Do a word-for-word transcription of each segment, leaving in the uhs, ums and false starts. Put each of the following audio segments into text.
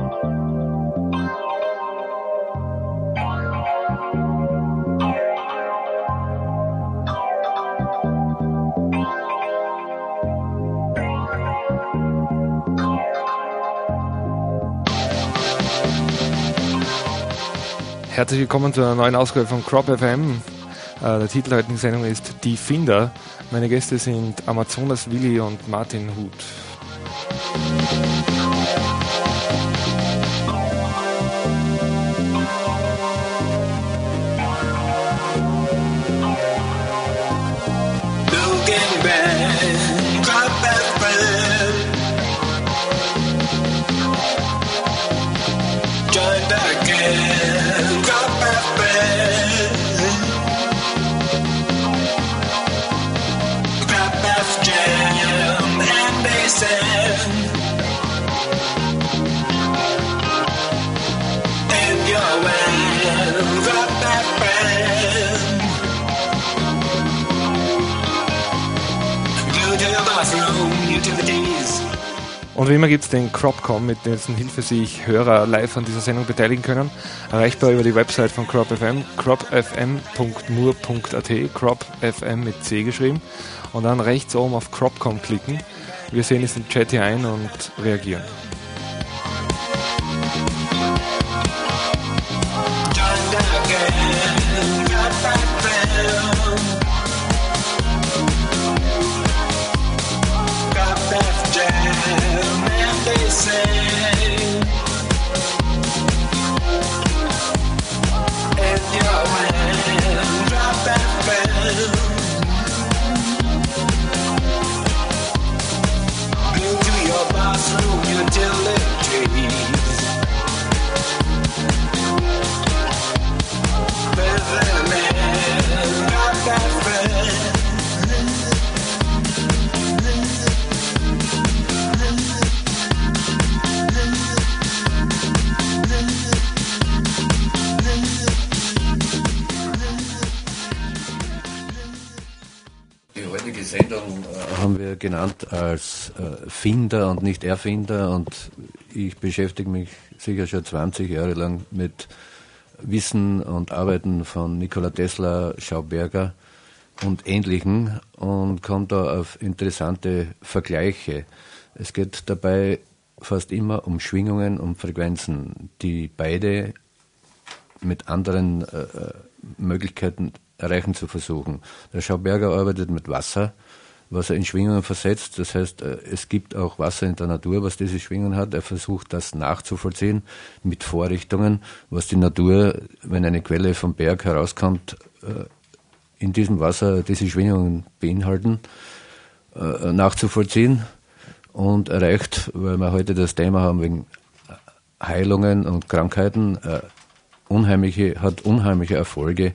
Herzlich willkommen zu einer neuen Ausgabe von Crop F M. Äh, der Titel der heutigen Sendung ist Die Finder. Meine Gäste sind Amazonas Willi und Martin Huth. Und wie immer gibt es den Cropcom, mit dessen Hilfe sich Hörer live an dieser Sendung beteiligen können. Erreichbar über die Website von Crop F M, crop f m punkt mur punkt a t, Crop F M mit C geschrieben. Und dann rechts oben auf Cropcom klicken. Wir sehen es im Chat hier ein und reagieren. Haben wir genannt als äh, Finder und nicht Erfinder, und ich beschäftige mich sicher schon zwanzig Jahre lang mit Wissen und Arbeiten von Nikola Tesla, Schauberger und Ähnlichen und komme da auf interessante Vergleiche. Es geht dabei fast immer um Schwingungen, um Frequenzen, die beide mit anderen äh, Möglichkeiten erreichen zu versuchen. Der Schauberger arbeitet mit Wasser, was er in Schwingungen versetzt. Das heißt, es gibt auch Wasser in der Natur, was diese Schwingungen hat. Er versucht, das nachzuvollziehen mit Vorrichtungen, was die Natur, wenn eine Quelle vom Berg herauskommt, in diesem Wasser diese Schwingungen beinhalten, nachzuvollziehen, und erreicht, weil wir heute das Thema haben wegen Heilungen und Krankheiten, unheimliche, hat unheimliche Erfolge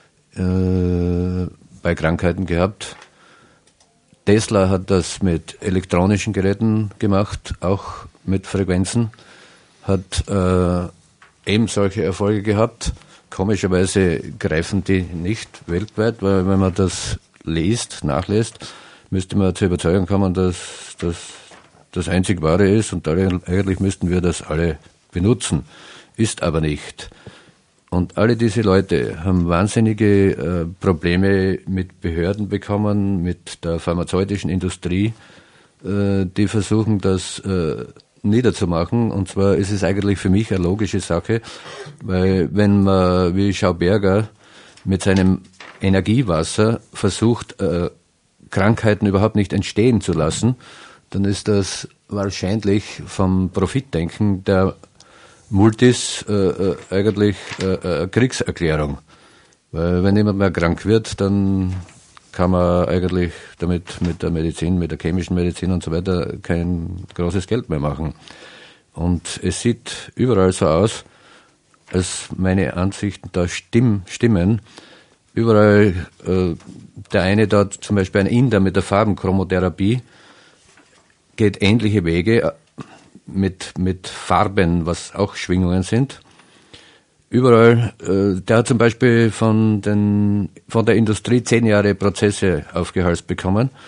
äh, bei Krankheiten gehabt. Tesla hat das mit elektronischen Geräten gemacht, auch mit Frequenzen, hat äh, eben solche Erfolge gehabt. Komischerweise greifen die nicht weltweit, weil wenn man das liest, nachliest, müsste man zur Überzeugung kommen, dass das das einzig Wahre ist, und eigentlich müssten wir das alle benutzen. Ist aber nicht. Und alle diese Leute haben wahnsinnige äh, Probleme mit Behörden bekommen, mit der pharmazeutischen Industrie, äh, die versuchen, das äh, niederzumachen. Und zwar ist es eigentlich für mich eine logische Sache, weil wenn man wie Schauberger mit seinem Energiewasser versucht, äh, Krankheiten überhaupt nicht entstehen zu lassen, dann ist das wahrscheinlich vom Profitdenken der Multis äh, äh, eigentlich äh, äh, Kriegserklärung. Weil wenn jemand mehr krank wird, dann kann man eigentlich damit mit der Medizin, mit der chemischen Medizin und so weiter kein großes Geld mehr machen. Und es sieht überall so aus, als meine Ansichten da stimm, stimmen. Überall, äh, der eine dort, zum Beispiel ein Inder mit der Farbenchromotherapie, geht ähnliche Wege mit, mit Farben, was auch Schwingungen sind. Überall, äh, der hat zum Beispiel von, den, von der Industrie zehn Jahre Prozesse aufgehalst bekommen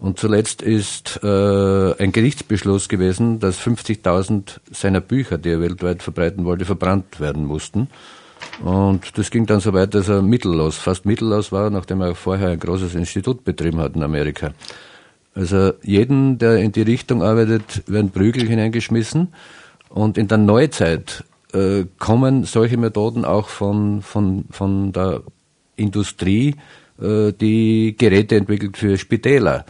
Und zuletzt ist äh, ein Gerichtsbeschluss gewesen, dass fünfzigtausend seiner Bücher, die er weltweit verbreiten wollte, verbrannt werden mussten. Und das ging dann so weit, dass er mittellos, fast mittellos war, nachdem er vorher ein großes Institut betrieben hat in Amerika. Also jeden, der in die Richtung arbeitet, werden Prügel hineingeschmissen. Und in der Neuzeit äh, kommen solche Methoden auch von, von, von der Industrie, äh, die Geräte entwickelt für Spitäler.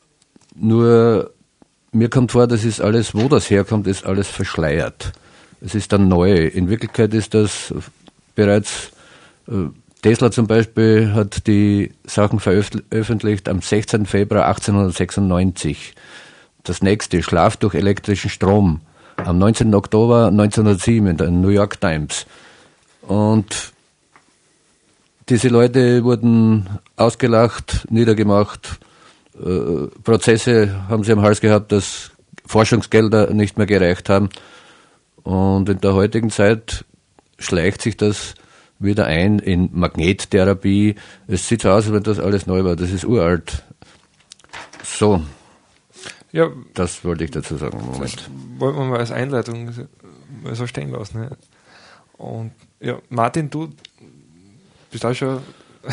Nur mir kommt vor, das ist alles, wo das herkommt, ist alles verschleiert. Es ist dann neu. In Wirklichkeit ist das bereits, äh, Tesla zum Beispiel hat die Sachen veröffentlicht am sechzehnten Februar achtzehnhundertsechsundneunzig. Das nächste, Schlaf durch elektrischen Strom, am neunzehnten Oktober neunzehnhundertsieben in der New York Times. Und diese Leute wurden ausgelacht, niedergemacht, äh, Prozesse haben sie am Hals gehabt, dass Forschungsgelder nicht mehr gereicht haben. Und in der heutigen Zeit schleicht sich das wieder ein in Magnettherapie. Es sieht so aus, als wenn das alles neu war. Das ist uralt. So. Ja, das wollte ich dazu sagen. Moment. Das wollten wir mal als Einleitung mal so stehen lassen. Ne? Und ja, Martin, du bist auch schon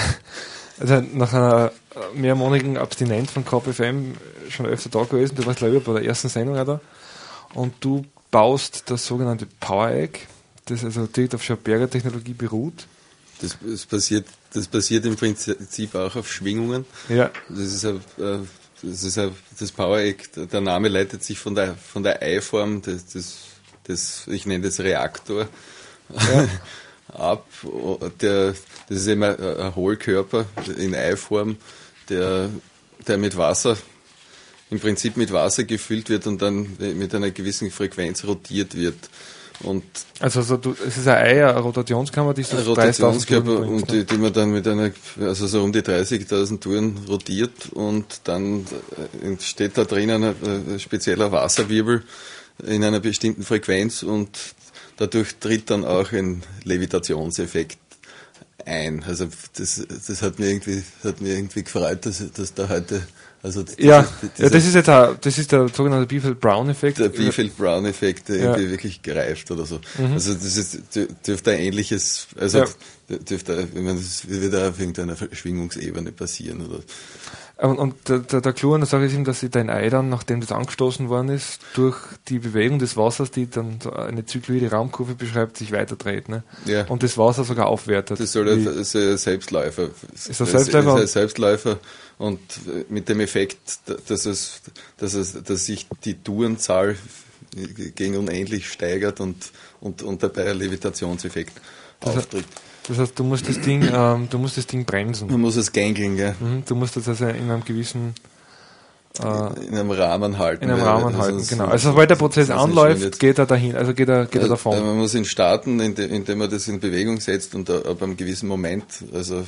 also nach einer mehrmonatigen Abstinenz von Crop F M schon öfter da gewesen. Du warst, glaube ich, bei der ersten Sendung auch da. Und du baust das sogenannte Power Egg, das also direkt auf Schaberger-Technologie beruht. Das, das, passiert, das basiert im Prinzip auch auf Schwingungen. Ja. Das ist ein, das, ist ein, das Power Egg, der Name leitet sich von der, von der Eiform, des, des, des, ich nenne das Reaktor, ja. ab. Der, das ist eben ein, ein Hohlkörper in Eiform, der, der mit Wasser, im Prinzip mit Wasser gefüllt wird und dann mit einer gewissen Frequenz rotiert wird. Und also, also du, es ist ein Ei, eine Rotationskammer, die so Rotationskörper und die, die man dann mit einer, also so um die dreißigtausend Touren rotiert und dann entsteht da drinnen ein, ein spezieller Wasserwirbel in einer bestimmten Frequenz und dadurch tritt dann auch ein Levitationseffekt ein. Also das, das hat mir irgendwie, hat mir irgendwie gefreut, dass, dass da heute Also ja, diese, ja, das ist jetzt auch, das ist der sogenannte Biefeld-Brown-Effekt. Der Biefeld-Brown-Effekt, der ja. irgendwie wirklich greift oder so. Mhm. Also das ist, dürfte ein ähnliches, also ja. dürfte, ich meine, das wird auch auf irgendeiner Schwingungsebene passieren oder. Und, und der, der, der Clou an der Sache ist eben, dass sich dein Ei dann, nachdem das angestoßen worden ist, durch die Bewegung des Wassers, die dann so eine zykloide Raumkurve beschreibt, sich weiterdreht. Ne? Ja. Und das Wasser sogar aufwertet. Das soll ein, das ist ein Selbstläufer. Ist ein Selbstläufer? Das ist ein Selbstläufer und mit dem Effekt, dass es, dass es, dass sich die Tourenzahl gegen unendlich steigert und, und, und dabei ein Levitationseffekt das auftritt. Das heißt, du musst das Ding, ähm, du musst das Ding bremsen. Man muss es gängeln, gell? Mhm, du musst das also in einem gewissen äh, in einem Rahmen halten. In einem Rahmen also halten, genau. Also sobald der Prozess anläuft, geht er dahin, also geht er, geht er davon. Man muss ihn starten, indem man das in Bewegung setzt und ab einem gewissen Moment, also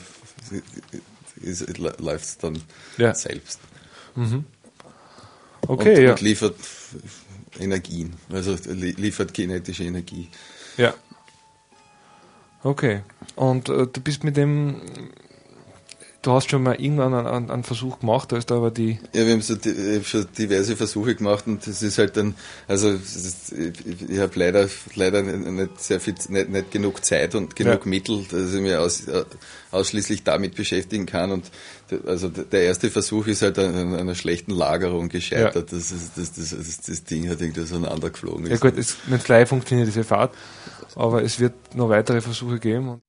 läuft es dann ja. selbst. Mhm. Okay, und, ja. Und liefert Energien, also liefert kinetische Energie. Ja. Okay. Und äh, du bist mit dem, du hast schon mal irgendwann einen, einen Versuch gemacht, da ist da aber die... Ja, wir haben so die, schon diverse Versuche gemacht und das ist halt dann, also ist, ich, ich habe leider leider nicht sehr viel, nicht, nicht genug Zeit und genug ja. Mittel, dass ich mich aus, ausschließlich damit beschäftigen kann und also der erste Versuch ist halt an einer schlechten Lagerung gescheitert. Ja. Das, ist, das, das, das, das Ding hat irgendwie auseinander geflogen. Ja gut, es, nicht gleich funktioniert diese Fahrt, aber es wird noch weitere Versuche geben.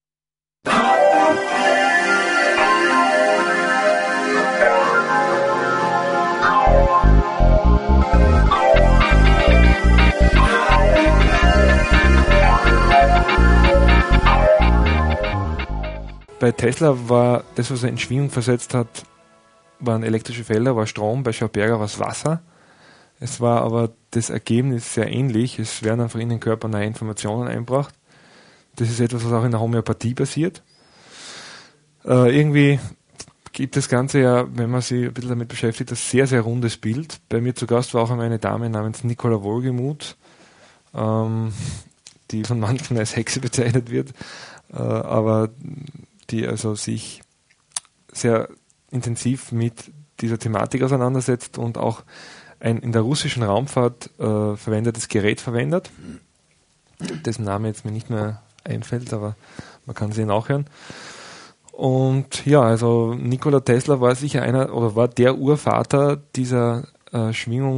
Bei Tesla war das, was er in Schwingung versetzt hat, waren elektrische Felder, war Strom, bei Schaberger war es Wasser. Es war aber das Ergebnis sehr ähnlich. Es werden einfach in den Körper neue Informationen eingebracht. Das ist etwas, was auch in der Homöopathie passiert. Äh, irgendwie gibt das Ganze ja, wenn man sich ein bisschen damit beschäftigt, ein sehr, sehr rundes Bild. Bei mir zu Gast war auch einmal eine Dame namens Nicola Wohlgemuth, ähm, die von manchen als Hexe bezeichnet wird, äh, aber die also sich sehr intensiv mit dieser Thematik auseinandersetzt und auch ein in der russischen Raumfahrt äh, verwendetes Gerät verwendet, dessen Name jetzt mir nicht mehr einfällt, aber man kann sie nachhören. Und ja, also Nikola Tesla war sicher einer oder war der Urvater dieser äh,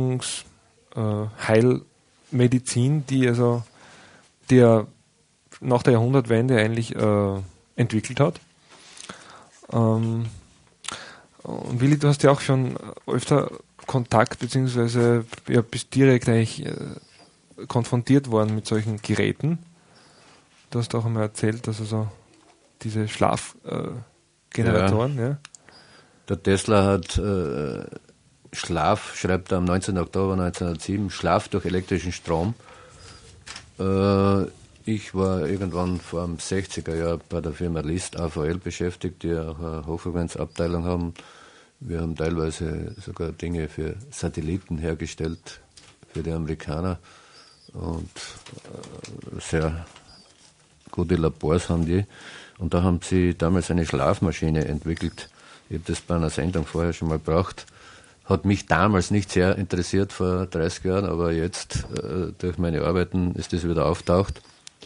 Schwingungsheilmedizin, äh, die also die er nach der Jahrhundertwende eigentlich äh, entwickelt hat. Ähm, und Willi, du hast ja auch schon öfter Kontakt beziehungsweise ja, bist direkt eigentlich äh, konfrontiert worden mit solchen Geräten. Du hast auch einmal erzählt, dass also diese Schlafgeneratoren, äh, ja. ja. Der Tesla hat äh, Schlaf, schreibt er am neunzehnten Oktober neunzehnhundertsieben, Schlaf durch elektrischen Strom. Äh, ich war irgendwann vor dem sechziger Jahr bei der Firma List A V L beschäftigt, die auch eine Hochfrequenzabteilung haben. Wir haben teilweise sogar Dinge für Satelliten hergestellt, für die Amerikaner. Und äh, sehr gute Labors haben die. Und da haben sie damals eine Schlafmaschine entwickelt. Ich habe das bei einer Sendung vorher schon mal gebracht. Hat mich damals nicht sehr interessiert vor dreißig Jahren, aber jetzt äh, durch meine Arbeiten ist das wieder auftaucht.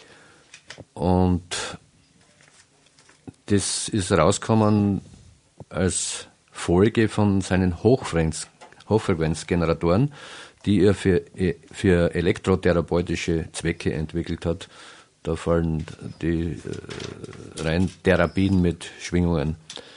Und das ist rausgekommen als Folge von seinen Hochfrequenz, Hochfrequenzgeneratoren, die er für, für elektrotherapeutische Zwecke entwickelt hat. Da fallen die äh, rein Therapien mit Schwingungen.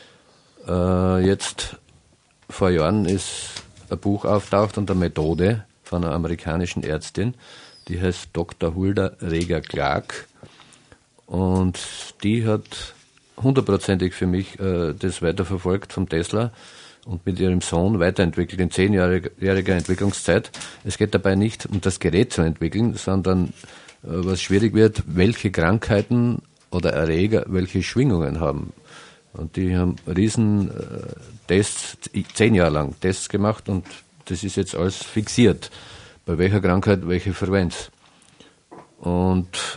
Äh, jetzt vor Jahren ist ein Buch auftaucht unter Methode von einer amerikanischen Ärztin, die heißt Doktor Hulda Reger-Clark, und die hat hundertprozentig für mich äh, das weiterverfolgt vom Tesla und mit ihrem Sohn weiterentwickelt in zehnjähriger Entwicklungszeit. Es geht dabei nicht um das Gerät zu entwickeln, sondern äh, was schwierig wird, welche Krankheiten oder Erreger welche Schwingungen haben. Und die haben riesen äh, Tests, zehn Jahre lang Tests gemacht, und das ist jetzt alles fixiert, bei welcher Krankheit welche Frequenz. Und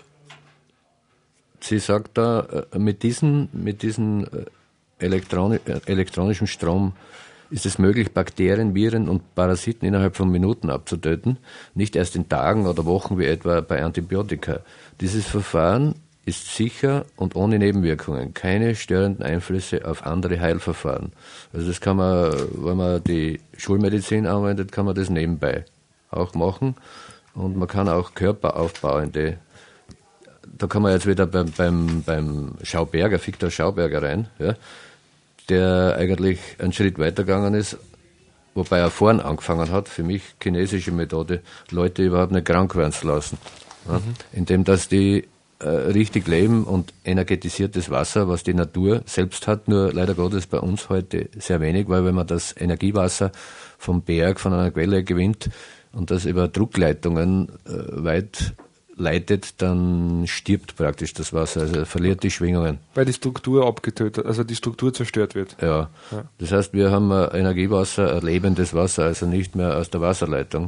sie sagt da, mit diesem mit diesen Elektroni- elektronischen Strom ist es möglich, Bakterien, Viren und Parasiten innerhalb von Minuten abzutöten, nicht erst in Tagen oder Wochen wie etwa bei Antibiotika. Dieses Verfahren ist sicher und ohne Nebenwirkungen, keine störenden Einflüsse auf andere Heilverfahren. Also das kann man, wenn man die Schulmedizin anwendet, kann man das nebenbei auch machen, und man kann auch körperaufbauende, da kann man jetzt wieder beim, beim, beim Schauberger, Viktor Schauberger rein, ja, der eigentlich einen Schritt weitergegangen ist, wobei er vorn angefangen hat, für mich chinesische Methode, Leute überhaupt nicht krank werden zu lassen. Ja, mhm. Indem, dass die äh, richtig leben und energetisiertes Wasser, was die Natur selbst hat, nur leider Gottes bei uns heute sehr wenig, weil wenn man das Energiewasser vom Berg, von einer Quelle gewinnt und das über Druckleitungen äh, weit leitet, dann stirbt praktisch das Wasser, also verliert die Schwingungen. Weil die Struktur abgetötet, also die Struktur zerstört wird. Ja, ja. Das heißt, wir haben ein Energiewasser, ein lebendes Wasser, also nicht mehr aus der Wasserleitung.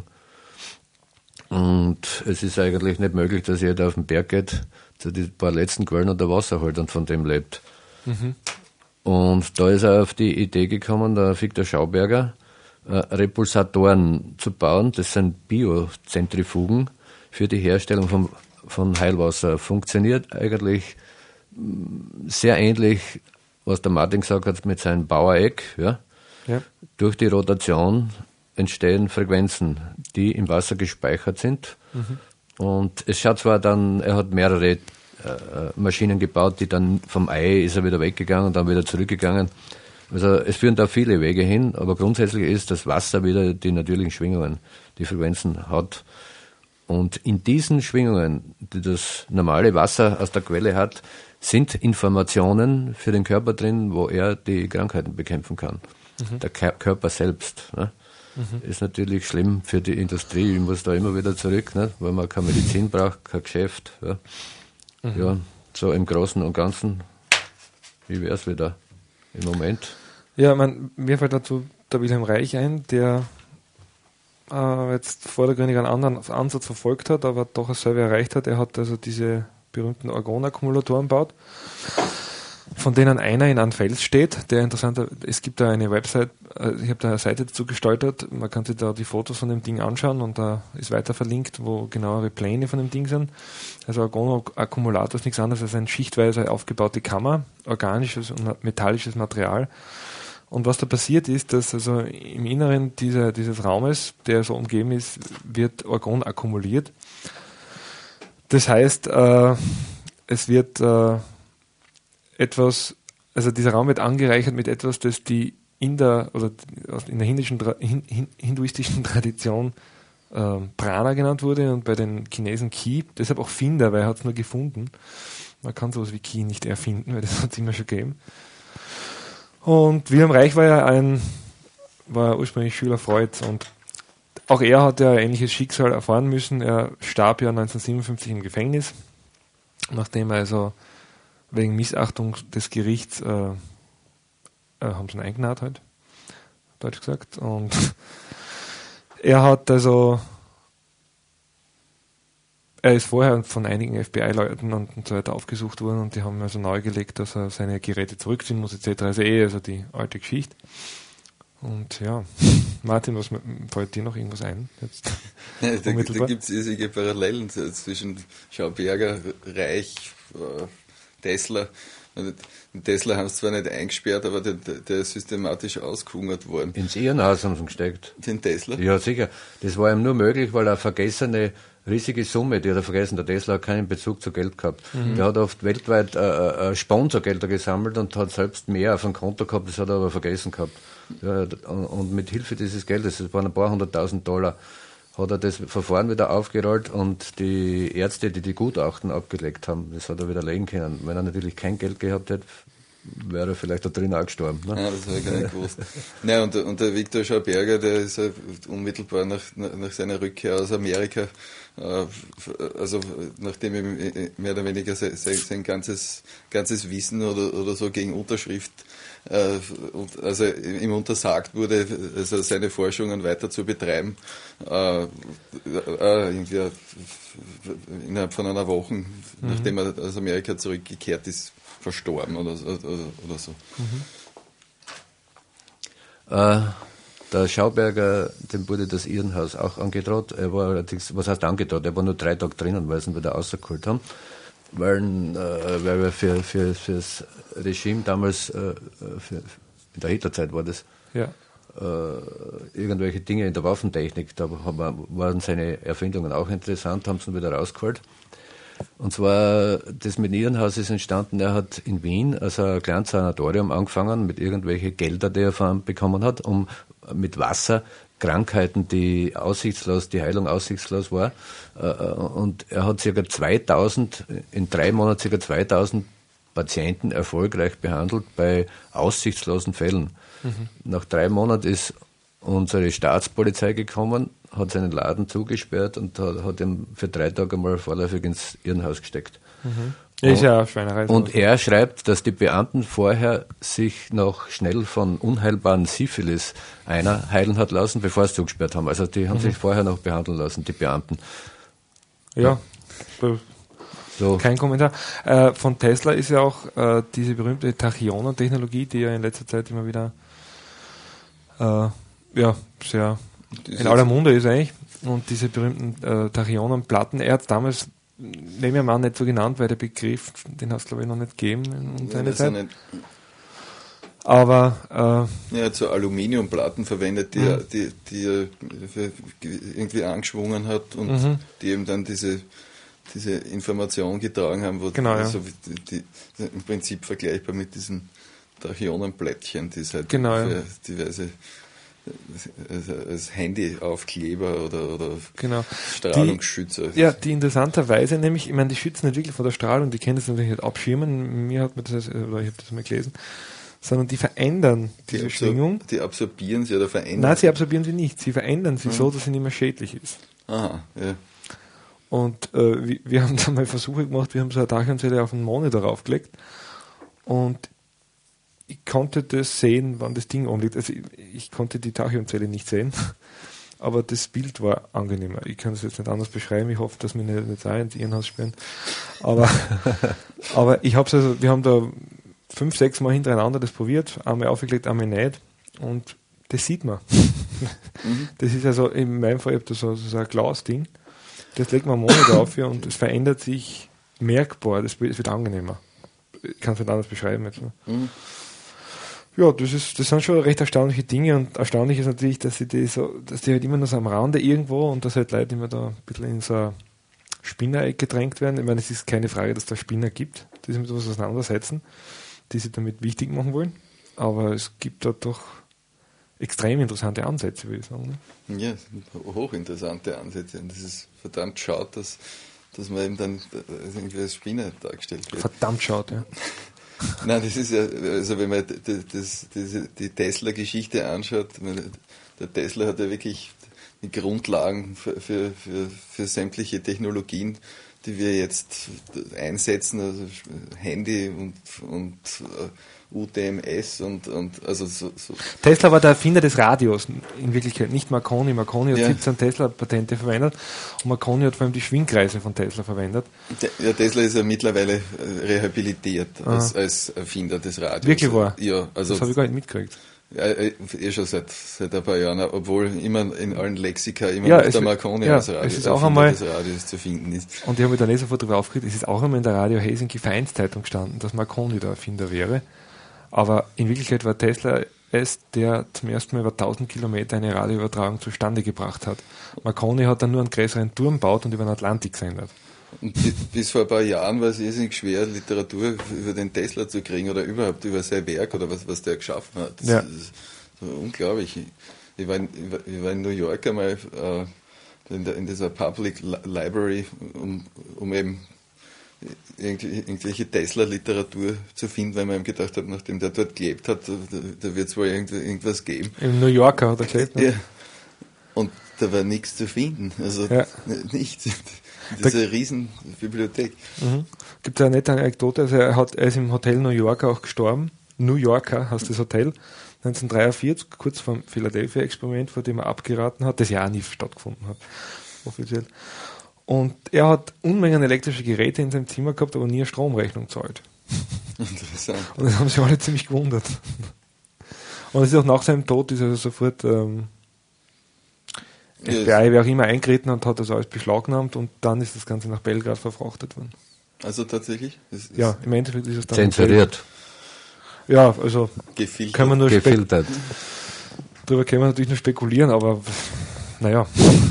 Und es ist eigentlich nicht möglich, dass jeder auf den Berg geht, zu den paar letzten Quellen und der Wasser holt und von dem lebt. Mhm. Und da ist er auf die Idee gekommen, der Viktor Schauberger, äh, Repulsatoren zu bauen. Das sind Biozentrifugen für die Herstellung von, von Heilwasser. Funktioniert eigentlich sehr ähnlich, was der Martin gesagt hat, mit seinem Bauereck. Ja? Ja. Durch die Rotation entstehen Frequenzen, die im Wasser gespeichert sind. Mhm. Und es schaut zwar dann, er hat mehrere äh, Maschinen gebaut, die dann vom Ei ist er wieder weggegangen und dann wieder zurückgegangen. Also es führen da viele Wege hin, aber grundsätzlich ist das Wasser wieder die natürlichen Schwingungen, die Frequenzen hat. Und in diesen Schwingungen, die das normale Wasser aus der Quelle hat, sind Informationen für den Körper drin, wo er die Krankheiten bekämpfen kann. Mhm. Der Körper selbst, ne, mhm. ist natürlich schlimm für die Industrie. Ich muss da immer wieder zurück, ne, weil man keine Medizin braucht, kein Geschäft. Ja, mhm. ja, so im Großen und Ganzen, wie wäre es wieder im Moment? Ja, man, mir fällt dazu der Wilhelm Reich ein, der äh, jetzt vordergründig einen anderen Ansatz verfolgt hat, aber doch dasselbe erreicht hat. Er hat also diese berühmten Argon-Akkumulatoren gebaut. von denen einer in einem Fels steht, der interessanter, es gibt da eine Website, ich habe da eine Seite dazu gestaltet, man kann sich da die Fotos von dem Ding anschauen und da ist weiter verlinkt, wo genauere Pläne von dem Ding sind. Also Argon-Akkumulator ist nichts anderes als eine schichtweise aufgebaute Kammer, organisches und metallisches Material. Und was da passiert ist, dass also im Inneren dieser, dieses Raumes, der so umgeben ist, wird Argon akkumuliert. Das heißt, äh, es wird äh, etwas, also dieser Raum wird angereichert mit etwas, das die in der oder in der hindischen, hin, hin, hinduistischen Tradition äh, Prana genannt wurde und bei den Chinesen Qi, deshalb auch Finder, weil er hat es nur gefunden. Man kann sowas wie Qi nicht erfinden, weil das hat es immer schon gegeben. Und Wilhelm Reich war ja ein, war ursprünglich Schüler Freuds und auch er hat ja ein ähnliches Schicksal erfahren müssen. Er starb ja neunzehnhundertsiebenundfünfzig im Gefängnis, nachdem er also wegen Missachtung des Gerichts äh, äh, haben sie ihn eingenarrt halt, deutsch gesagt. Und er hat also, er ist vorher von einigen F B I-Leuten und, und so weiter aufgesucht worden und die haben also nahegelegt, dass er seine Geräte zurückziehen muss et cetera. Also eh, also die alte Geschichte. Und ja, Martin, was fällt dir noch irgendwas ein? Jetzt ja, da da gibt es riesige Parallelen zwischen Schauberger, Reich, äh, Tesla. Den Tesla haben sie zwar nicht eingesperrt, aber der, der ist systematisch ausgehungert worden. Ins Irrenhaus haben sie gesteckt. Den Tesla? Ja, sicher. Das war ihm nur möglich, weil er vergessene riesige Summe, die hat er vergessen. Der Tesla hat keinen Bezug zu Geld gehabt. Mhm. Der hat oft weltweit äh, äh, Sponsorgelder gesammelt und hat selbst mehr auf dem Konto gehabt, das hat er aber vergessen gehabt. Ja, und mit Hilfe dieses Geldes, das waren ein paar hunderttausend Dollar, hat er das Verfahren wieder aufgerollt und die Ärzte, die die Gutachten abgelegt haben, das hat er wieder legen können. Wenn er natürlich kein Geld gehabt hätte, wäre er vielleicht da drin auch gestorben. Ne? Ja, das habe ich gar nicht gewusst. Nein, und, und der Viktor Schauberger, der ist ja unmittelbar nach, nach seiner Rückkehr aus Amerika, äh, also nachdem ihm mehr oder weniger sein, sein ganzes, ganzes Wissen oder, oder so gegen Unterschrift äh, und, also ihm untersagt wurde, also seine Forschungen weiter zu betreiben, äh, äh, irgendwie innerhalb von einer Woche, mhm. nachdem er aus Amerika zurückgekehrt ist, verstorben oder, oder, oder so. Mhm. Äh, der Schauberger, dem wurde das Irrenhaus auch angedroht. Er war allerdings, was heißt angedroht? Er war nur drei Tage drinnen, weil sie ihn wieder rausgeholt haben. Weil, äh, weil wir für, für, für das Regime damals, äh, für, in der Hitlerzeit war das, ja. äh, irgendwelche Dinge in der Waffentechnik, da waren seine Erfindungen auch interessant, haben sie ihn wieder rausgeholt. Und zwar, das mit dem Irrenhaus ist entstanden, er hat in Wien also ein kleines Sanatorium angefangen mit irgendwelchen Gelder, die er von ihm bekommen hat, um mit Wasser Krankheiten, die aussichtslos, die Heilung aussichtslos war. Und er hat ca. zweitausend, in drei Monaten ca. zweitausend Patienten erfolgreich behandelt bei aussichtslosen Fällen. Mhm. Nach drei Monaten ist unsere Staatspolizei gekommen, hat seinen Laden zugesperrt und hat, hat ihn für drei Tage mal vorläufig ins Irrenhaus gesteckt. Mhm. Ist ja auch Schweinerei. Und er schreibt, dass die Beamten vorher sich noch schnell von unheilbaren Syphilis einer heilen hat lassen, bevor sie zugesperrt haben. Also die haben mhm. sich vorher noch behandeln lassen, die Beamten. Ja, so. Kein Kommentar. Äh, von Tesla ist ja auch äh, diese berühmte Tachyonen-Technologie, die ja in letzter Zeit immer wieder äh, ja, sehr in aller Munde ist eigentlich. Und diese berühmten äh, Tachyonen-Platten, er hat damals, nehme ich mal an, nicht so genannt, weil der Begriff, den hat es glaube ich noch nicht gegeben in seiner ja, Zeit. Nicht. Aber äh, er hat so Aluminiumplatten verwendet, die, mhm. er, die, die er irgendwie angeschwungen hat und mhm. die eben dann diese, diese Information getragen haben, wo genau, also ja. die, die, im Prinzip vergleichbar mit diesen Tachionenplättchen, die es halt genau, für ja. diverse als Handyaufkleber oder, oder genau. Strahlungsschützer. Die, ja, die interessanterweise nämlich, ich meine, die schützen nicht wirklich vor der Strahlung, die können das natürlich nicht abschirmen, mir hat man das, oder ich habe das mal gelesen, sondern die verändern die diese absor- Schwingung. Die absorbieren sie oder verändern Nein, sie absorbieren sie nicht, sie verändern sie mhm. so, dass sie nicht mehr schädlich ist. Aha, ja. Und äh, wir, wir haben da mal Versuche gemacht, wir haben so eine Tachyonzelle auf einen Monitor draufgelegt und ich konnte das sehen, wann das Ding umliegt. Also ich, ich konnte die Tachyonzelle nicht sehen, aber das Bild war angenehmer. Ich kann es jetzt nicht anders beschreiben. Ich hoffe, dass wir nicht, nicht auch ins Irrenhaus sperren. Aber, aber ich habe also, wir haben da fünf, sechs Mal hintereinander das probiert, einmal aufgelegt, einmal nicht und das sieht man. Mhm. Das ist also in meinem Fall, ich habe da so, so ein Glasding, das legt man am Monitor auf hier und es verändert sich merkbar, das wird angenehmer. Ich kann es nicht anders beschreiben jetzt. Ne? Mhm. Ja, das ist, das sind schon recht erstaunliche Dinge und erstaunlich ist natürlich, dass sie die so, dass die halt immer nur so am Rande irgendwo und dass halt Leute immer da ein bisschen in so eine Spinnereck gedrängt werden. Ich meine, es ist keine Frage, dass es da Spinner gibt, die sich mit etwas auseinandersetzen, die sich damit wichtig machen wollen, aber es gibt da doch extrem interessante Ansätze, würde ich sagen. Ne? Ja, hochinteressante Ansätze und das ist verdammt schade, dass, dass man eben dann irgendwie als Spinner dargestellt wird. Verdammt schade, ja. Nein, das ist ja, also wenn man das, das, diese, die Tesla-Geschichte anschaut, der Tesla hat ja wirklich die Grundlagen für, für, für, für sämtliche Technologien, die wir jetzt einsetzen, also Handy und, und U T M S und, und also so, so. Tesla war der Erfinder des Radios, in Wirklichkeit nicht Marconi. Marconi hat ja. siebzehn Tesla-Patente verwendet und Marconi hat vor allem die Schwingkreise von Tesla verwendet. Ja, Tesla ist ja mittlerweile rehabilitiert als, als Erfinder des Radios. Wirklich wahr? Ja, also das habe ich gar nicht mitgekriegt. Ja, eh schon seit, seit ein paar Jahren, obwohl immer in allen Lexika immer ja, noch der Marconi ja, als Radio, es ist auch einmal, des Radios zu finden ist. Und ich habe mich dann eh sofort darüber aufgeregt, es ist auch einmal in der Radio Helsinki Vereinszeitung gestanden, dass Marconi der Erfinder wäre. Aber in Wirklichkeit war Tesla es, der zum ersten Mal über tausend Kilometer eine Radioübertragung zustande gebracht hat. Marconi hat dann nur einen größeren Turm gebaut und über den Atlantik gesendet. Und bis vor ein paar Jahren war es irrsinnig schwer, Literatur über den Tesla zu kriegen oder überhaupt über sein Werk oder was, was der geschaffen hat. Das ja. ist so unglaublich. Ich war in, ich war in New York einmal äh, in, der, in dieser Public Library, um, um eben irgendwelche Tesla-Literatur zu finden, weil man ihm gedacht hat, nachdem der dort gelebt hat, da, da wird es wohl irgendwas geben. Im New Yorker hat er gelebt. Ne? Ja. Und da war nichts zu finden. Also ja. nichts. Diese riesen Bibliothek. Mhm. Gibt es eine nette Anekdote, also er, hat, er ist im Hotel New Yorker auch gestorben. New Yorker heißt das Hotel. neunzehnhundertdreiundvierzig, kurz vor dem Philadelphia-Experiment, vor dem er abgeraten hat, das ja auch nie stattgefunden hat, offiziell. Und er hat Unmengen elektrische Geräte in seinem Zimmer gehabt, aber nie eine Stromrechnung gezahlt. Interessant. Und das haben sich alle ziemlich gewundert. Und es ist auch nach seinem Tod ist er sofort ähm, F B I, wer auch immer, eingeritten und hat das alles beschlagnahmt und dann ist das Ganze nach Belgrad verfrachtet worden. Also tatsächlich? Es, es ja, im Endeffekt ist es dann zensuriert. Ja, also gefiltert. Können wir nur gefiltert. Darüber können wir natürlich nur spekulieren, aber naja.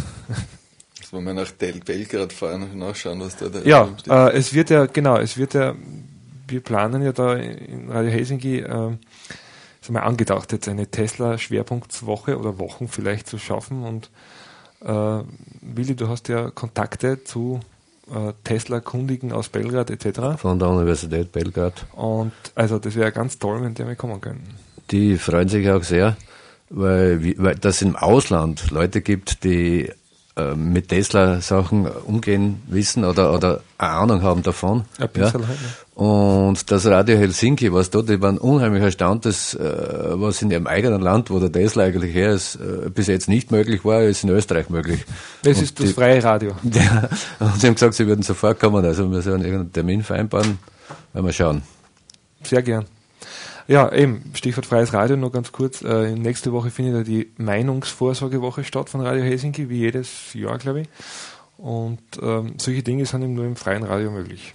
Wenn wir nach Belgrad fahren und nachschauen, was da da ja, äh, es wird ja, genau, es wird ja, wir planen ja da in Radio Helsinki, äh, ist mal angedacht, jetzt eine Tesla-Schwerpunktswoche oder Wochen vielleicht zu schaffen und äh, Willi, du hast ja Kontakte zu äh, Tesla-Kundigen aus Belgrad et cetera. Von der Universität Belgrad. Und also das wäre ganz toll, wenn die mal kommen können. Die freuen sich auch sehr, weil, weil das im Ausland Leute gibt, die mit Tesla-Sachen umgehen wissen oder, oder eine Ahnung haben davon. Ein bisschen ja. halt, ne? Und das Radio Helsinki, was dort, die waren unheimlich erstaunt, dass, was in ihrem eigenen Land, wo der Tesla eigentlich her ist, bis jetzt nicht möglich war, ist in Österreich möglich. Das ist das die, freie Radio. Ja, und sie haben gesagt, sie würden sofort kommen, also wir sollen irgendeinen Termin vereinbaren, werden wir schauen. Sehr gern. Ja, eben, Stichwort freies Radio, nur ganz kurz. Äh, nächste Woche findet ja die Meinungsvorsorgewoche statt von Radio Helsinki, wie jedes Jahr, glaube ich. Und ähm, solche Dinge sind eben nur im freien Radio möglich.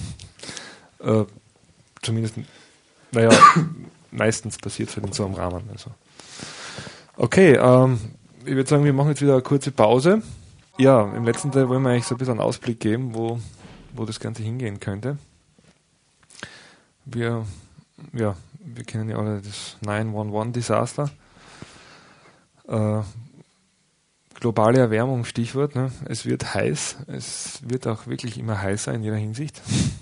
äh, zumindest, naja, meistens passiert es halt in so einem Rahmen. Also. Okay, ähm, ich würde sagen, wir machen jetzt wieder eine kurze Pause. Ja, im letzten Teil wollen wir eigentlich so ein bisschen einen Ausblick geben, wo, wo das Ganze hingehen könnte. Wir, ja, wir kennen ja alle das neun eins eins-Desaster. Äh, globale Erwärmung, Stichwort. Ne? Es wird heiß. Es wird auch wirklich immer heißer in jeder Hinsicht.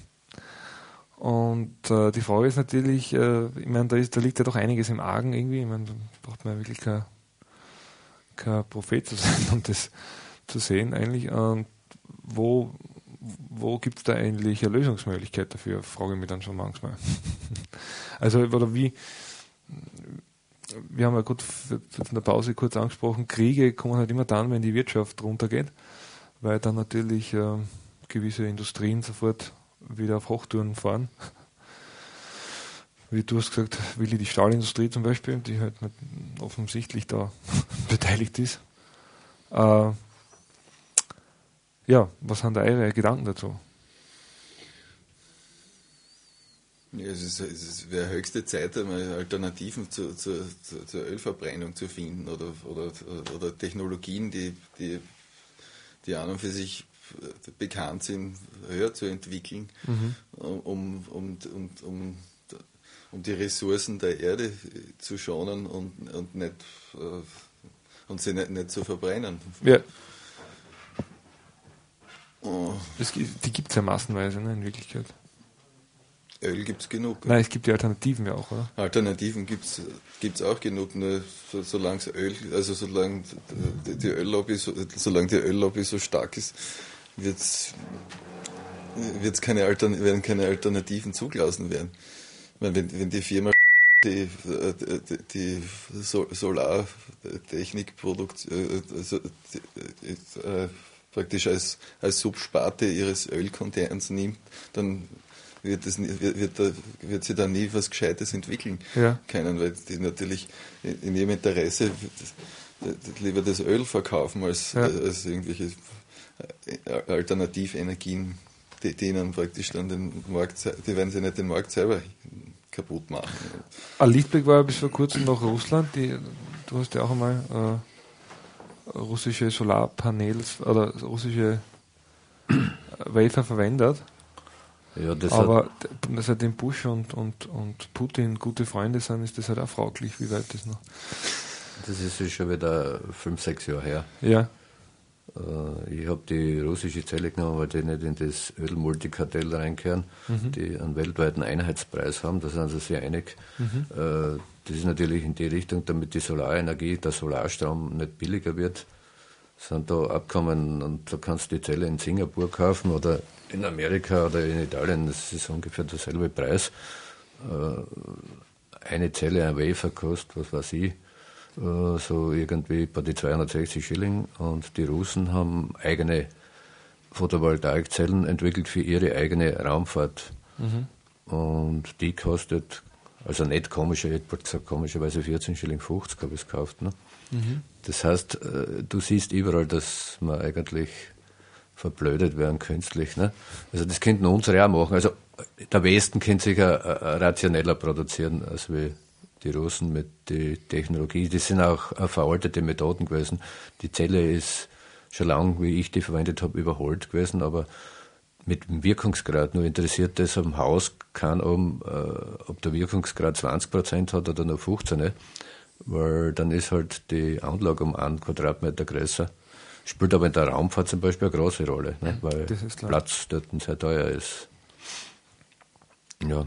Und äh, die Frage ist natürlich, äh, ich meine, da, ist, da liegt ja doch einiges im Argen irgendwie. Ich meine, da braucht man ja wirklich kein, kein Prophet zu sein, um das zu sehen eigentlich. Und wo Wo gibt es da eigentlich eine Lösungsmöglichkeit dafür, frage ich mich dann schon manchmal. Also, oder wie, wir haben ja gut in der Pause kurz angesprochen, Kriege kommen halt immer dann, wenn die Wirtschaft runtergeht, weil dann natürlich äh, gewisse Industrien sofort wieder auf Hochtouren fahren. wie du hast gesagt, Willi, die Stahlindustrie zum Beispiel, die halt nicht offensichtlich da beteiligt ist. Äh, ja, was haben da eure Gedanken dazu? Ja, es, ist, es wäre höchste Zeit, einmal Alternativen zu, zu, zu, zur Ölverbrennung zu finden oder, oder, oder Technologien, die, die, die an und für sich bekannt sind, höher zu entwickeln, mhm. um, um, um, um, um die Ressourcen der Erde zu schonen und, und, nicht, und sie nicht, nicht zu verbrennen. Ja. Oh. Das, die gibt es ja massenweise, ne, in Wirklichkeit. Öl gibt es genug. Nein, es gibt die Alternativen ja auch, oder? Alternativen gibt es auch genug, nur so, solange Öl, also solange die, die Öllobby so, solange die Öllobby so stark ist, wird's, wird's keine Altern, werden keine Alternativen zugelassen werden. Ich meine, wenn, wenn die Firma die, die, die Solartechnik produziert, also, äh, praktisch als, als Subsparte ihres Ölkonzerns nimmt, dann wird, das, wird, wird, wird sie da nie was Gescheites entwickeln ja. können, weil die natürlich in ihrem Interesse lieber das Öl verkaufen als, ja. als irgendwelche Alternativenergien, die, die ihnen praktisch dann den Markt, die werden sie nicht den Markt selber kaputt machen. Ein Lichtblick war ja bis vor kurzem noch Russland, die, du hast ja auch einmal äh, russische Solarpanels oder russische Wafer verwendet. Ja, das aber seitdem Bush und, und, und Putin gute Freunde sind, ist das halt auch fraglich, wie weit das noch. Das ist schon wieder fünf, sechs Jahre her. Ja. Ich habe die russische Zelle genommen, weil die nicht in das Ölmultikartell reinkehren, mhm. die einen weltweiten Einheitspreis haben, da sind sie sehr einig. Mhm. Das ist natürlich in die Richtung, damit die Solarenergie, der Solarstrom nicht billiger wird, sind da Abkommen und da kannst du die Zelle in Singapur kaufen oder in Amerika oder in Italien, das ist ungefähr derselbe Preis. Eine Zelle, ein Wafer kostet, was weiß ich, so irgendwie bei die zweihundertsechzig Schilling und die Russen haben eigene Photovoltaikzellen entwickelt für ihre eigene Raumfahrt. Mhm. Und die kostet, also nicht komischer, ich hätte gesagt, komischerweise vierzehn Schilling fünfzig habe ich es gekauft. Ne? Mhm. Das heißt, du siehst überall, dass man eigentlich verblödet werden künstlich. Ne? Also das könnten unsere auch machen. Also der Westen könnte sicher rationeller produzieren als wir. Die Russen mit der Technologie, das sind auch veraltete Methoden gewesen. Die Zelle ist schon lange, wie ich die verwendet habe, überholt gewesen, aber mit dem Wirkungsgrad. Nur interessiert das am Haus keinen, um, äh, ob der Wirkungsgrad zwanzig Prozent hat oder nur fünfzehn, weil dann ist halt die Anlage um einen Quadratmeter größer. Spielt aber in der Raumfahrt zum Beispiel eine große Rolle, ne? Weil Platz dort sehr teuer ist. Ja.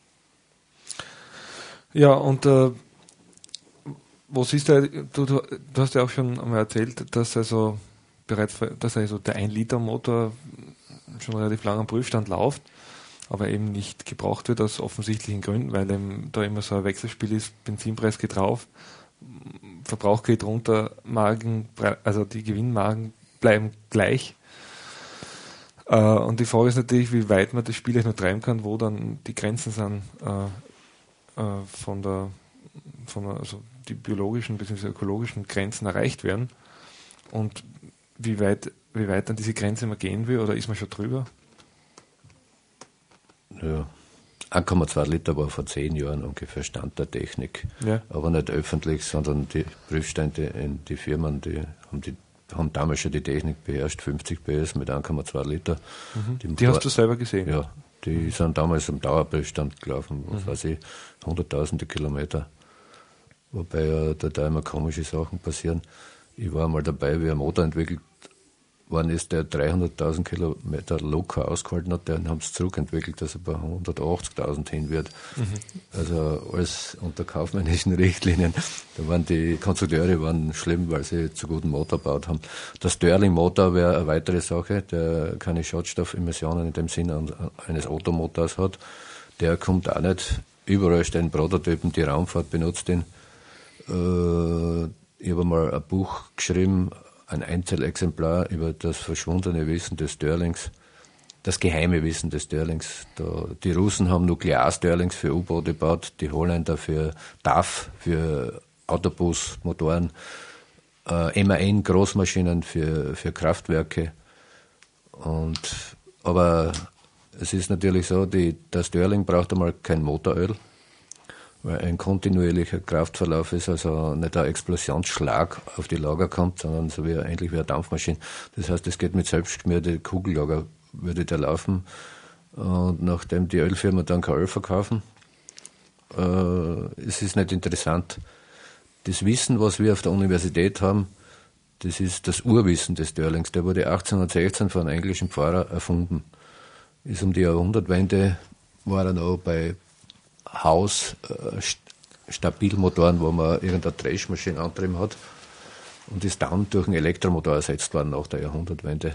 Ja, und äh, wo siehst du, du, du hast ja auch schon einmal erzählt, dass also bereits, dass also der ein Liter Motor schon relativ lange am Prüfstand läuft, aber eben nicht gebraucht wird aus offensichtlichen Gründen, weil eben da immer so ein Wechselspiel ist, Benzinpreis geht rauf, Verbrauch geht runter, Margen, also die Gewinnmargen bleiben gleich. Äh, und die Frage ist natürlich, wie weit man das Spiel noch treiben kann, wo dann die Grenzen sind, äh, von der, von der, also die biologischen bzw. ökologischen Grenzen erreicht werden und wie weit, wie weit dann diese Grenze man gehen will oder ist man schon drüber? Ja, eins Komma zwei Liter war vor zehn Jahren ungefähr Stand der Technik, ja. Aber nicht öffentlich, sondern die Prüfstände in die Firmen, die haben, die haben damals schon die Technik beherrscht, fünfzig P S mit eins Komma zwei Liter. Mhm. Die, die hast du selber gesehen? Ja. Die sind damals am Dauerbestand gelaufen, was mhm. weiß ich, hunderttausende Kilometer. Wobei ja da immer komische Sachen passieren. Ich war mal dabei, wie ein Motor entwickelt worden ist, der dreihunderttausend Kilometer locker ausgehalten hat, den haben sie zurückentwickelt, dass er bei hundertachtzigtausend hin wird. Mhm. Also alles unter kaufmännischen Richtlinien. Da waren die Konstrukteure waren schlimm, weil sie zu guten Motor gebaut haben. Der Stirling-Motor wäre eine weitere Sache, der keine Schadstoffemissionen in dem Sinne eines Automotors hat. Der kommt auch nicht. Überall stehen Prototypen, die Raumfahrt benutzt ihn. Äh, ich habe mal ein Buch geschrieben, ein Einzelexemplar über das verschwundene Wissen des Stirlings. das geheime Wissen des Stirlings. Da, die Russen haben Nuklear-Stirlings für U-Boote gebaut, die Holländer für D A F, für Autobusmotoren, äh, M A N Großmaschinen für, für Kraftwerke. Und, aber es ist natürlich so, die, der Stirling braucht einmal kein Motoröl, weil ein kontinuierlicher Kraftverlauf ist, also nicht ein Explosionsschlag auf die Lager kommt, sondern so wie eigentlich wie eine Dampfmaschine. Das heißt, es geht mit selbstgeschmierte Kugellager, würde der laufen. Und nachdem die Ölfirmen dann kein Öl verkaufen, äh, es ist nicht interessant. Das Wissen, was wir auf der Universität haben, das ist das Urwissen des Stirlings. Der wurde achtzehnhundertsechzehn von einem englischen Pfarrer erfunden. Ist um die Jahrhundertwende, war er noch bei Haus äh, Stabilmotoren, wo man irgendeine Dreschmaschine angetrieben hat, und ist dann durch einen Elektromotor ersetzt worden nach der Jahrhundertwende.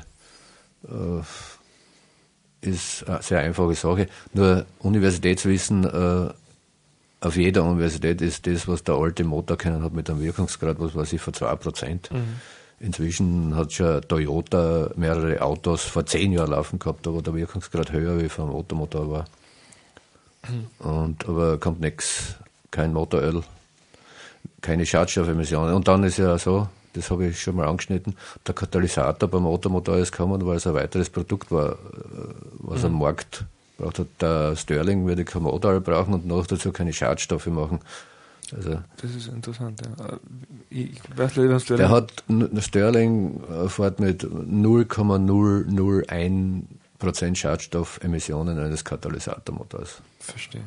Äh, ist eine sehr einfache Sache. Nur Universitätswissen äh, auf jeder Universität ist das, was der alte Motor kennen hat mit einem Wirkungsgrad, was weiß ich, von zwei Prozent. Mhm. Inzwischen hat schon Toyota mehrere Autos vor zehn Jahren laufen gehabt, wo der Wirkungsgrad höher wie vom Automotor war. Und, aber kommt nichts, kein Motoröl, keine Schadstoffemissionen. Und dann ist ja so, das habe ich schon mal angeschnitten, der Katalysator beim Automotor ist gekommen, weil es ein weiteres Produkt war, was mhm. am Markt braucht hat. Der Stirling würde kein Motoröl brauchen und noch dazu keine Schadstoffe machen. Also, das ist interessant, ja. Ich weiß nicht, was Stirling... Der hat, der Stirling fährt mit null Komma null null eins Prozent Schadstoffemissionen eines Katalysatormotors. Verstehe.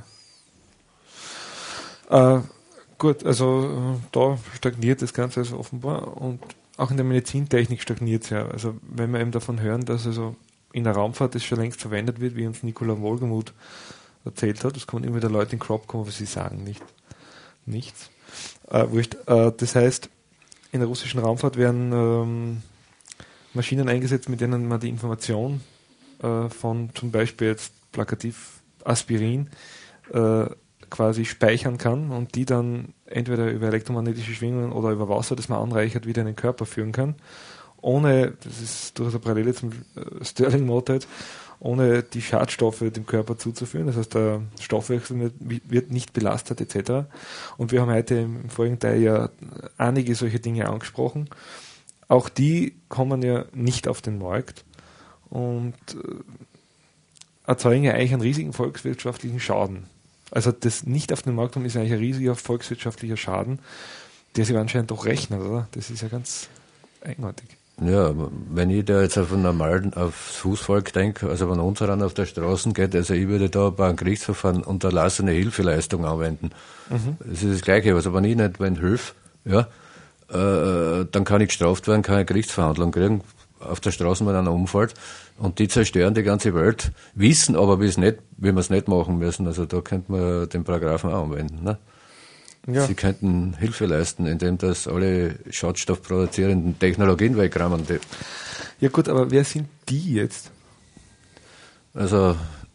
Äh, gut, also äh, da stagniert das Ganze also offenbar, und auch in der Medizintechnik stagniert es ja. Also wenn wir eben davon hören, dass also in der Raumfahrt das schon längst verwendet wird, wie uns Nicola Wohlgemuth erzählt hat, das kommen immer wieder Leute in Crop kommen, aber sie sagen nicht nichts. Äh, wurscht. Äh, das heißt, in der russischen Raumfahrt werden ähm, Maschinen eingesetzt, mit denen man die Information von zum Beispiel jetzt plakativ Aspirin äh, quasi speichern kann und die dann entweder über elektromagnetische Schwingungen oder über Wasser, das man anreichert, wieder in den Körper führen kann, ohne, das ist durchaus eine Parallele zum äh, Stirling-Motor jetzt, ohne die Schadstoffe dem Körper zuzuführen. Das heißt, der Stoffwechsel wird nicht belastet et cetera. Und wir haben heute im vorigen Teil ja einige solche Dinge angesprochen. Auch die kommen ja nicht auf den Markt und äh, erzeugen ja eigentlich einen riesigen volkswirtschaftlichen Schaden. Also das nicht auf den Markt kommen ist eigentlich ein riesiger volkswirtschaftlicher Schaden, der sich anscheinend doch rechnet, oder? Das ist ja ganz eigenartig. Ja, wenn ich da jetzt auf einen normalen, aufs Fußvolk denke, also wenn unser an auf der Straße geht, also ich würde da bei einem Gerichtsverfahren unterlassene Hilfeleistung anwenden. Mhm. Das ist das Gleiche, also wenn ich nicht, wenn hilf, ja, äh, dann kann ich gestraft werden, kann eine Gerichtsverhandlung kriegen, auf der Straße, wenn einer umfällt, und die zerstören die ganze Welt, wissen aber, wie es nicht, wie wir es nicht machen müssen. Also da könnte man den Paragraphen auch anwenden. Ne? Ja. Sie könnten Hilfe leisten, indem das alle schadstoffproduzierenden Technologien wegrammen. Ja gut, aber wer sind die jetzt? Also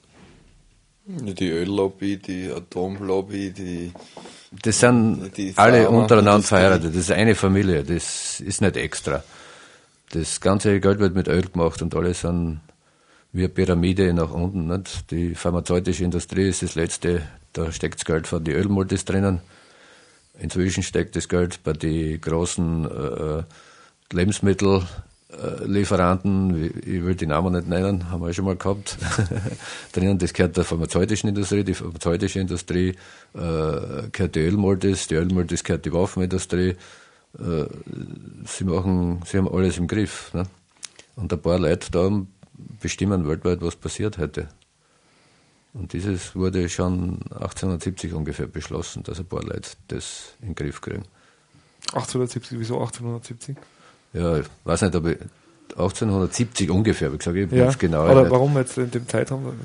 die Öllobby, die Atomlobby, die... Das sind die alle untereinander verheiratet. Das ist eine Familie, das ist nicht extra. Das ganze Geld wird mit Öl gemacht und alle sind wie eine Pyramide nach unten. Nicht? Die pharmazeutische Industrie ist das Letzte, da steckt das Geld von den Ölmultis drinnen. Inzwischen steckt das Geld bei den großen äh, Lebensmittellieferanten, ich will die Namen nicht nennen, haben wir schon mal gehabt, drinnen. Das gehört der pharmazeutischen Industrie, die pharmazeutische Industrie äh, gehört die Ölmultis, die Ölmultis gehört die Waffenindustrie. Sie machen, sie haben alles im Griff. Ne? Und ein paar Leute da bestimmen weltweit, was passiert heute. Und dieses wurde schon achtzehnhundertsiebzig ungefähr beschlossen, dass ein paar Leute das in den Griff kriegen. achtzehnhundertsiebzig, wieso achtzehnhundertsiebzig? Ja, ich weiß nicht, ob ich achtzehnhundertsiebzig ungefähr, wie gesagt, ich ja, ganz genau. Oder warum jetzt in dem Zeitraum?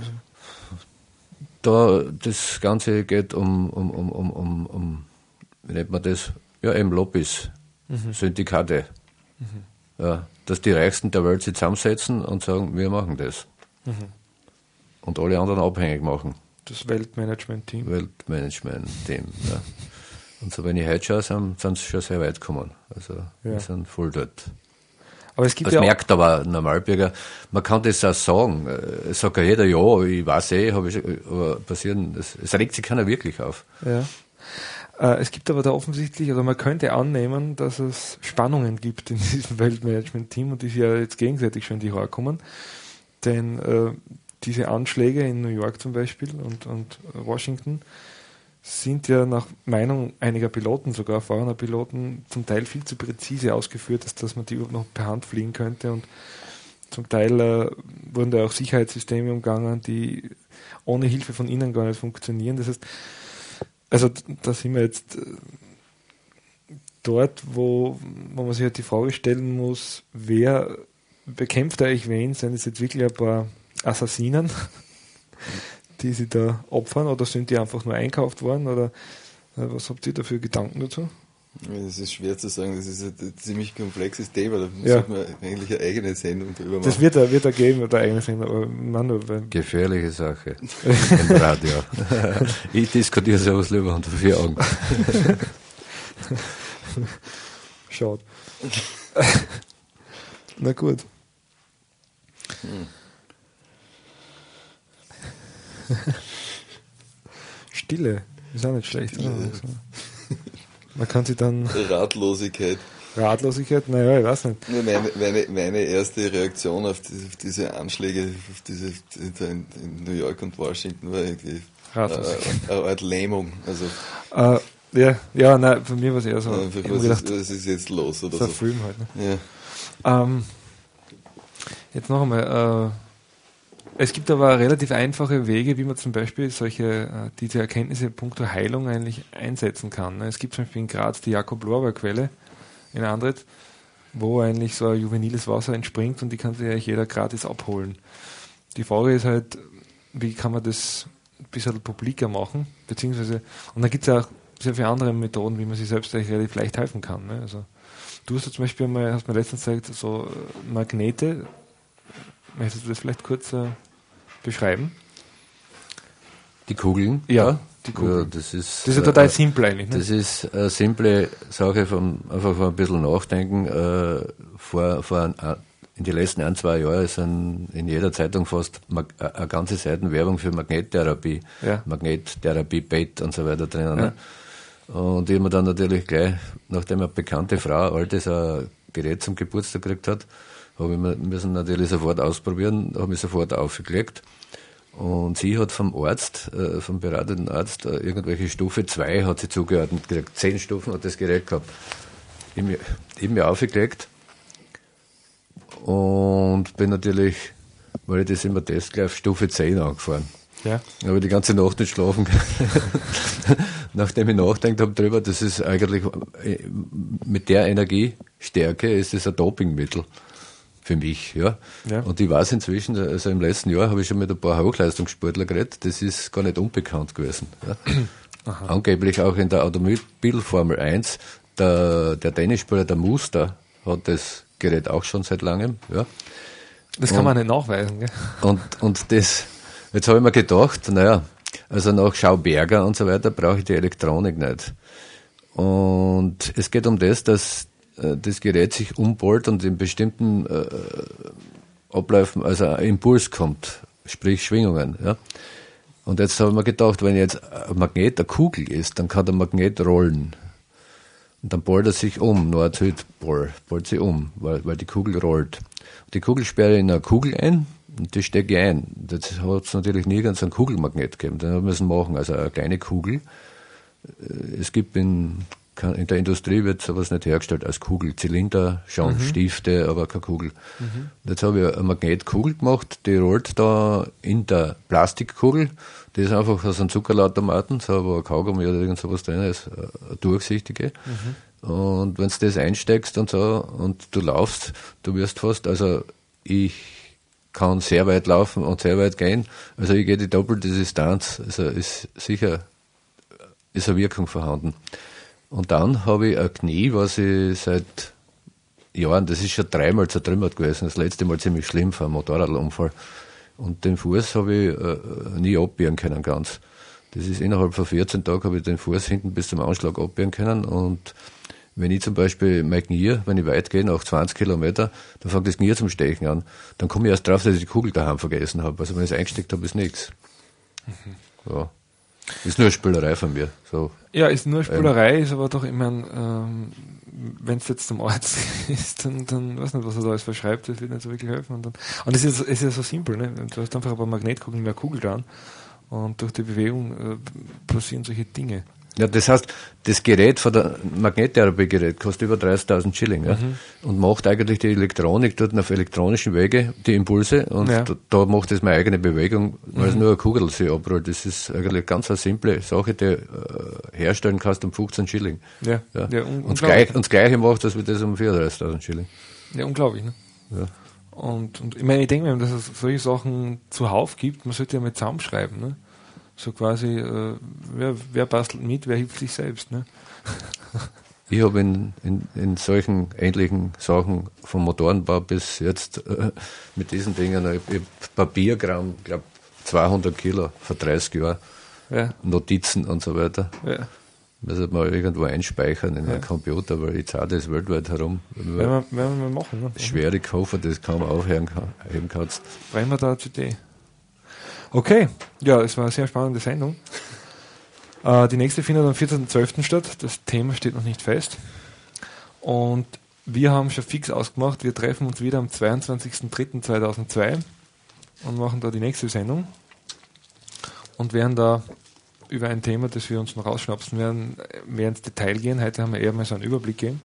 Da, das Ganze geht um, um, um, um, um, um, wie nennt man das? Ja, eben Lobbys. Mhm. Syndikate. Mhm. Ja, dass die Reichsten der Welt sich zusammensetzen und sagen, wir machen das. Mhm. Und alle anderen abhängig machen. Das Weltmanagement-Team. Weltmanagement-Team, ja. Und so, wenn ich heute schaue, sind, sind sie schon sehr weit gekommen. Also, ja. Wir sind voll dort. Aber es gibt das ja merkt aber ein Normalbürger. Man kann das auch sagen. Es sagt ja jeder, ja, ich weiß eh, habe ich, aber passieren, es, es regt sich keiner wirklich auf. Ja. Äh, es gibt aber da offensichtlich, oder man könnte annehmen, dass es Spannungen gibt in diesem Weltmanagement-Team und die sich ja jetzt gegenseitig schon in die Haare kommen. Denn äh, diese Anschläge in New York zum Beispiel und, und Washington sind ja nach Meinung einiger Piloten, sogar erfahrener Piloten, zum Teil viel zu präzise ausgeführt, dass, dass man die überhaupt noch per Hand fliegen könnte. Und zum Teil äh, wurden da auch Sicherheitssysteme umgangen, die ohne Hilfe von innen gar nicht funktionieren. Das heißt, also da sind wir jetzt äh, dort, wo, wo man sich halt die Frage stellen muss, wer bekämpft eigentlich wen? Sind es jetzt wirklich ein paar Assassinen, die sie da opfern, oder sind die einfach nur einkauft worden, oder äh, was habt ihr da für Gedanken dazu? Das ist schwer zu sagen, das ist ein ziemlich komplexes Thema, da ja. sollte man eigentlich eine eigene Sendung drüber machen. Das wird da, wird da geben, oder eine eigene Sendung, aber Manu, weil gefährliche Sache im Radio. Ich diskutiere sowas lieber unter vier Augen. Schaut. Na gut. Hm. Stille, ist auch nicht schlecht. Stille. Oder? Man kann sich dann... Ratlosigkeit. Ratlosigkeit? Naja, ich weiß nicht. Meine, meine, meine erste Reaktion auf diese, auf diese Anschläge auf diese, in, in New York und Washington war irgendwie äh, eine Art Lähmung. Also, uh, ja, ja, nein, für mich war es eher so... Äh, was, gedacht, ist, was ist jetzt los? Oder so ein so. Film halt. Ne? Ja. Um, jetzt noch einmal... Uh, Es gibt aber relativ einfache Wege, wie man zum Beispiel solche, diese Erkenntnisse punkto Heilung eigentlich einsetzen kann. Es gibt zum Beispiel in Graz die Jakob-Lorber-Quelle in Andritz, wo eigentlich so ein juveniles Wasser entspringt und die kann sich eigentlich jeder gratis abholen. Die Frage ist halt, wie kann man das ein bisschen publiker machen, beziehungsweise, und dann gibt es auch sehr viele andere Methoden, wie man sich selbst eigentlich relativ leicht helfen kann. Ne? Also, du hast zum Beispiel mal, hast mir letztens gesagt, so Magnete, möchtest du das vielleicht kurz äh, beschreiben? Die Kugeln? Ja, die Kugeln. Ja, das ist, das ist ja total äh, simpel eigentlich. Ne? Das ist eine simple Sache, vom, einfach von ein bisschen nachdenken. Äh, vor, vor ein, in den letzten ein, zwei Jahren sind in jeder Zeitung fast mag, eine ganze Seiten Werbung für Magnettherapie, ja. Magnettherapie, Bett und so weiter drinnen. Ja. Ne? Und ich habe mir dann natürlich gleich, nachdem eine bekannte Frau altes ein Gerät zum Geburtstag gekriegt hat, habe ich müssen natürlich sofort ausprobieren, habe mich sofort aufgelegt. Und sie hat vom Arzt, äh, vom beratenden Arzt, äh, irgendwelche Stufe zwei hat sie zugeordnet gekriegt. Zehn Stufen hat das Gerät gehabt. Ich habe mich, mich aufgelegt und bin natürlich, weil ich das immer teste, gleich auf Stufe zehn angefahren. Ja. Habe ich die ganze Nacht nicht schlafen können. Nachdem ich nachgedacht habe darüber, das ist eigentlich, mit der Energiestärke ist es ein Dopingmittel. Für mich, ja. ja. Und ich weiß inzwischen, also im letzten Jahr habe ich schon mit ein paar Hochleistungssportler geredet, das ist gar nicht unbekannt gewesen. Ja. Angeblich auch in der Automobil-Formel eins, der, der Tennisspieler, der Muster, hat das Gerät auch schon seit langem. Ja. Das kann und, man nicht nachweisen. Gell? Und, und das, jetzt habe ich mir gedacht, naja, also nach Schauberger und so weiter brauche ich die Elektronik nicht. Und es geht um das, dass das Gerät sich umbohrt und in bestimmten äh, Abläufen, also ein Impuls kommt, sprich Schwingungen. Ja. Und jetzt habe ich mir gedacht, wenn jetzt ein Magnet eine Kugel ist, dann kann der Magnet rollen. Und dann bohrt er sich um, Nord-Süd-Pol, bohrt sich um, weil, weil die Kugel rollt. Und die Kugel sperre ich in eine Kugel ein und die stecke ich ein. Das hat es natürlich nie ganz einen Kugelmagnet gegeben, den müssen wir machen, also eine kleine Kugel. Es gibt in In der Industrie wird sowas nicht hergestellt als Kugel. Zylinder, schon mhm. Stifte, aber keine Kugel. Mhm. Jetzt habe ich eine Magnetkugel gemacht, die rollt da in der Plastikkugel. Die ist einfach aus einem Zuckerlautomaten, so wo ein Kaugummi oder irgend sowas drin ist, eine durchsichtige. Mhm. Und wenn du das einsteckst und so und du laufst, du wirst fast, also ich kann sehr weit laufen und sehr weit gehen. Also ich gehe die doppelte Distanz. Also ist sicher, ist eine Wirkung vorhanden. Und dann habe ich ein Knie, was ich seit Jahren, das ist schon dreimal zertrümmert gewesen, das letzte Mal ziemlich schlimm, vor einem Motorradunfall. Und den Fuß habe ich äh, nie abbiegen können ganz. Das ist innerhalb von vierzehn Tagen habe ich den Fuß hinten bis zum Anschlag abbiegen können und wenn ich zum Beispiel mein Knie, wenn ich weit gehe, nach zwanzig Kilometer, dann fängt das Knie zum Stechen an. Dann komme ich erst drauf, dass ich die Kugel daheim vergessen habe. Also wenn ich es eingesteckt habe, ist nichts. Mhm. Ja. Ist nur eine Spielerei von mir. So. Ja, ist nur eine Spielerei, ähm, ist aber doch, ich meine, ähm, wenn es jetzt zum Arzt ist, dann, dann weiß nicht, was er da alles verschreibt, das wird nicht so wirklich helfen. Und, dann, und es ist, ist ja so simpel, ne? Du hast einfach ein paar Magnetkugeln in der Kugel dran und durch die Bewegung äh, passieren solche Dinge. Ja, das heißt, das Gerät von der Magnettherapie-Gerät kostet über dreißigtausend Schilling, ja, mhm. und macht eigentlich die Elektronik dort auf elektronischen Wege die Impulse und ja. da, da macht es meine eigene Bewegung, weil mhm. es nur eine Kugel sich abrollt. Das ist eigentlich ganz eine simple Sache, die äh, herstellen kannst um fünfzehn Schilling. Ja. Ja. Ja, un- und, das Gleiche, und das Gleiche macht das wie das um vierunddreißigtausend Schilling. Ja, unglaublich, ne? Ja. Und, und ich meine, ich denke mir, dass es solche Sachen zuhauf gibt, man sollte ja mal zusammenschreiben, ne? So quasi, äh, wer, wer bastelt mit, wer hilft sich selbst. Ne? Ich habe in, in, in solchen ähnlichen Sachen vom Motorenbau bis jetzt äh, mit diesen Dingen, ich, ich Papierkram, ich glaube zweihundert Kilo vor dreißig Jahren, ja. Notizen und so weiter. Ja. Das sollte man irgendwo einspeichern in ja. einen Computer, weil ich zahle das weltweit herum. Werden wir, werden wir machen. Ne? Schwere Koffer, das kaum aufheben kann, kannst. Bringen wir da eine Idee. Okay, ja, es war eine sehr spannende Sendung. Äh, die nächste findet am vierzehnten zwölften statt. Das Thema steht noch nicht fest. Und wir haben schon fix ausgemacht, wir treffen uns wieder am zweiundzwanzigsten dritten zweitausendzwei und machen da die nächste Sendung und werden da über ein Thema, das wir uns noch rausschnapsen werden, mehr ins Detail gehen. Heute haben wir eher mal so einen Überblick gegeben.